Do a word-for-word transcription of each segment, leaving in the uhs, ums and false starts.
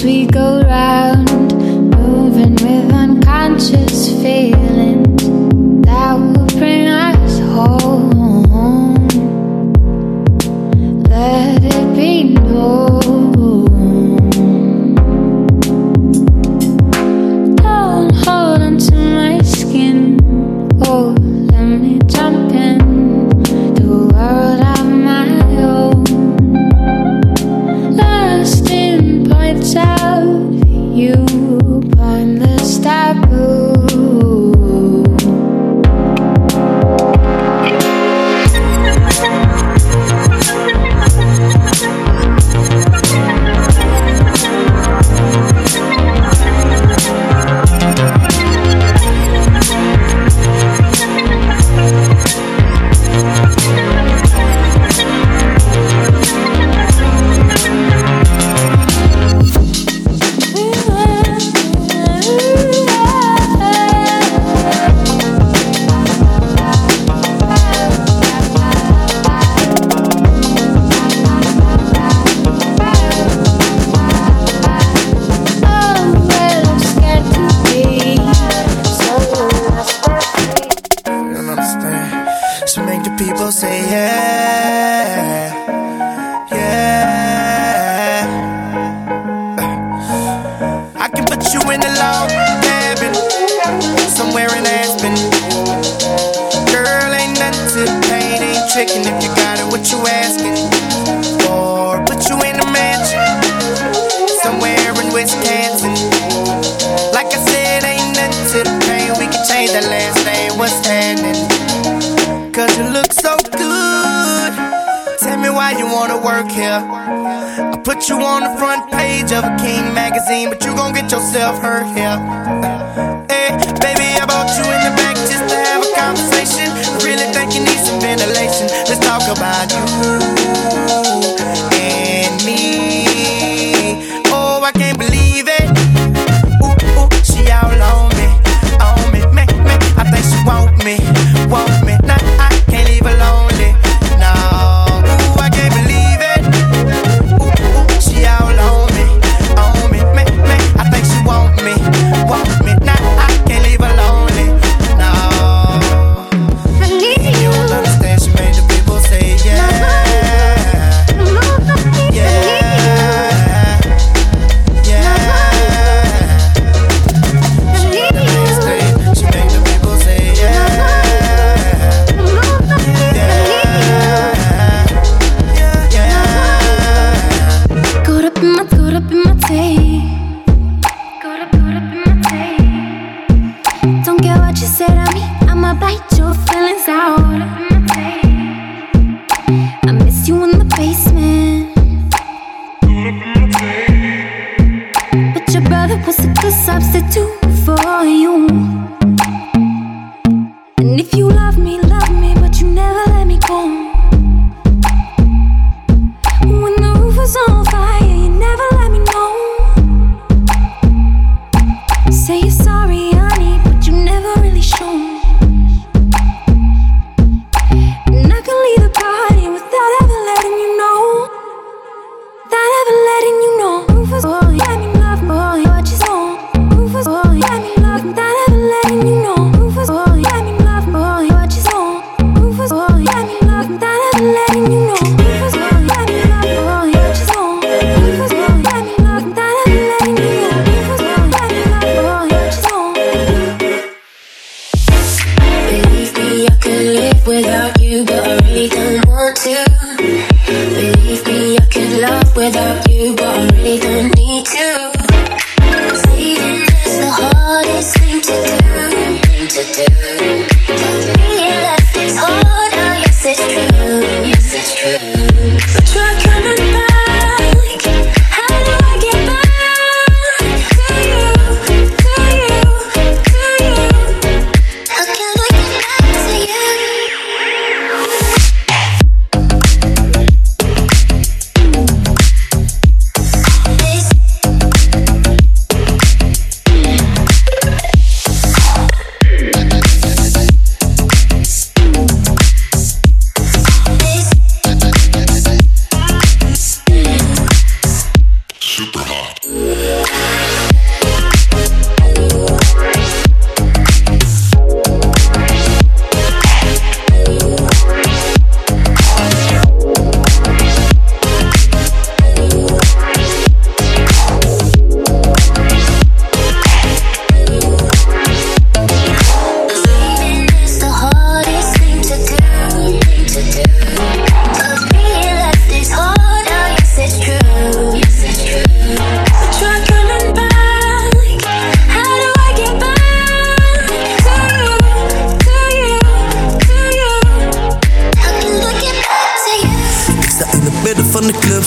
as we go round, moving with unconscious feelings that will bring us home. Let it be known. Don't hold on to my skin. Oh, let me jump in the world of my own. Lost in points of view, pointless taboo. Put you on the front page of a King magazine, but you gon' get yourself hurt here. Hey, baby, I brought you in the back just to have a conversation. I really think you need some ventilation. Let's talk about you and me. Oh, I can't believe it. Ooh, ooh, she all on me, on me, me, me. I think she want me, want me. Nah, I can't leave her lonely. No, ooh, I can't believe it. She all on me, on me, me, me. I think she want me, want me. Nah, I can't leave her lonely. No, I need you you. don't understand. She made the people say yeah, yeah, yeah. She made the man stay. She made the people say yeah, yeah, yeah. Caught up in my, caught up in my tape. Caught up, caught up in my tape. Don't care what you said of me, I'ma bite your feelings out. I miss you in the basement, but your brother was a good substitute for you. And if you love me, love me, but you never let me go. When the roof was on fire, you never let me know. Say you're sorry, honey, but you never really show. And I can leave the party without ever letting you know. Without ever letting you know. Roof was oh, let me love, oh, what you saw. Roof was oh, let me love, without ever letting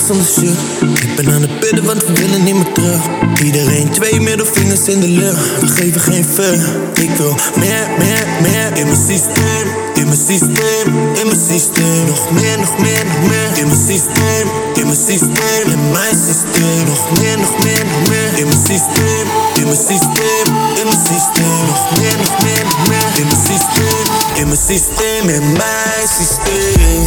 zonder shit. Ik ben aan het bidden, want we willen niet meer terug. Iedereen twee middelvingers in de lucht. We geven geen fuck. Ik wil meer, meer, meer in mijn systeem. In mijn systeem, in mijn systeem. Nog meer, nog meer, nog meer. In mijn systeem, in mijn systeem. In mijn systeem. Nog meer, nog meer, nog meer. In mijn systeem, in mijn systeem. In mijn systeem. Nog meer, nog meer, nog meer. In mijn systeem, in mijn systeem. In mijn systeem.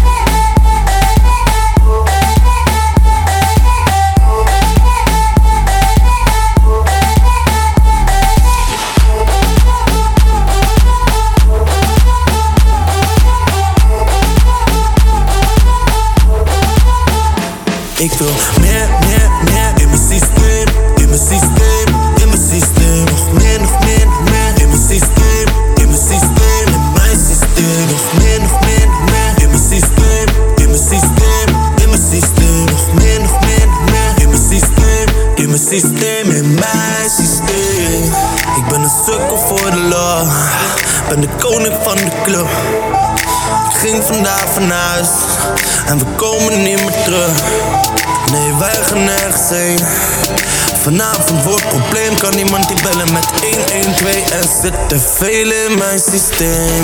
Ik wil meer, meer, meer in mijn systeem, in mijn systeem, in mijn systeem. Nog meer, nog meer, nog meer in mijn systeem, in mijn systeem, in mijn systeem. Nog meer, nog meer, nog meer in mijn systeem, in mijn systeem, in mijn systeem. Nog meer, nog meer, nog meer in mijn systeem, in mijn systeem, in mijn systeem. Ik ben een sukkel voor de law, ben de koning van de club. Ik ging vandaag van huis en we komen niet meer terug. Nee, wij gaan nergens heen. Vanavond wordt probleem, kan niemand die bellen met een een twee. Er zit te veel in mijn systeem.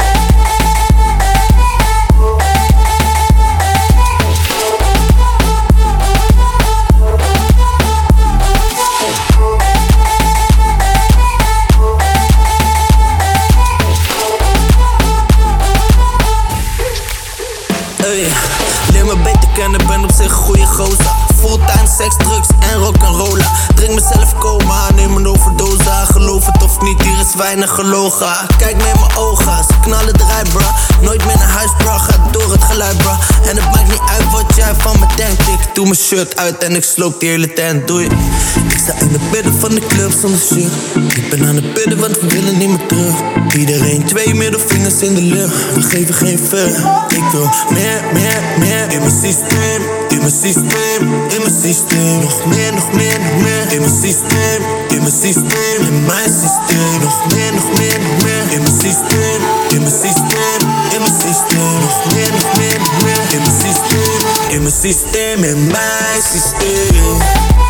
Hey, leer me beter kennen, ben op zich een goeie gozer. Fulltime seks, drugs en rock'n'rollen. Drink mezelf coma, neem een overdose. Geloof het of niet, hier is weinig gelogen. Kijk me in mijn ogen, ze knallen eruit bra. Nooit meer naar huis bra, ga door het geluid bra. En het maakt niet uit wat jij van me denkt. Ik doe mijn shirt uit en ik sloop die hele tent, doei. Ik sta in het midden van de club zonder shit. Ik ben aan het bidden, want we willen niet meer terug. Iedereen twee middelvingers in de lucht. We geven geen fuck. Ik wil meer, meer, meer in mijn systeem. In mijn systeem, in mijn systeem. Nog meer, nog meer, nog meer in mijn systeem. In mijn systeem, in mijn systeem. Nog meer, nog meer, nog meer in mijn systeem. In mijn systeem, in mijn systeem. Nog meer, nog meer, nog meer in mijn systeem. In mijn systeem, in mijn systeem.